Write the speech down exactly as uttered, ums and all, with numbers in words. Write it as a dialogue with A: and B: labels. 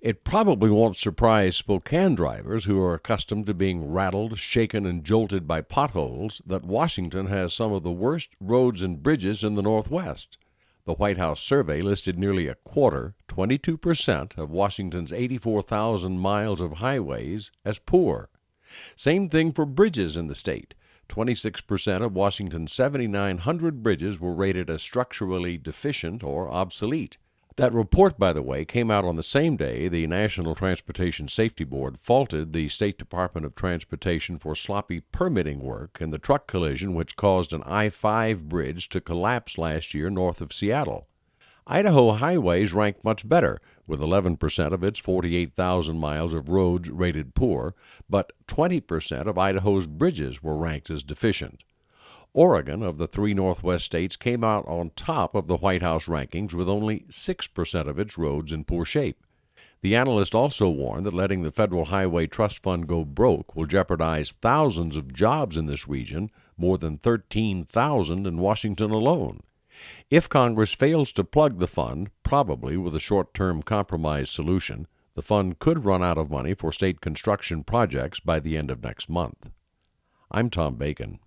A: It probably won't surprise Spokane drivers who are accustomed to being rattled, shaken, and jolted by potholes that Washington has some of the worst roads and bridges in the Northwest. The White House survey listed nearly a quarter, twenty-two percent, of Washington's eighty-four thousand miles of highways as poor. Same thing for bridges in the state. twenty-six percent of Washington's seven thousand nine hundred bridges were rated as structurally deficient or obsolete. That report, by the way, came out on the same day the National Transportation Safety Board faulted the State Department of Transportation for sloppy permitting work in the truck collision which caused an I five bridge to collapse last year north of Seattle. Idaho highways ranked much better, with eleven percent of its forty-eight thousand miles of roads rated poor, but twenty percent of Idaho's bridges were ranked as deficient. Oregon, of the three Northwest states, came out on top of the White House rankings with only six percent of its roads in poor shape. The analyst also warned that letting the Federal Highway Trust Fund go broke will jeopardize thousands of jobs in this region, more than thirteen thousand in Washington alone. If Congress fails to plug the fund, probably with a short-term compromise solution, the fund could run out of money for state construction projects by the end of next month. I'm Tom Bacon.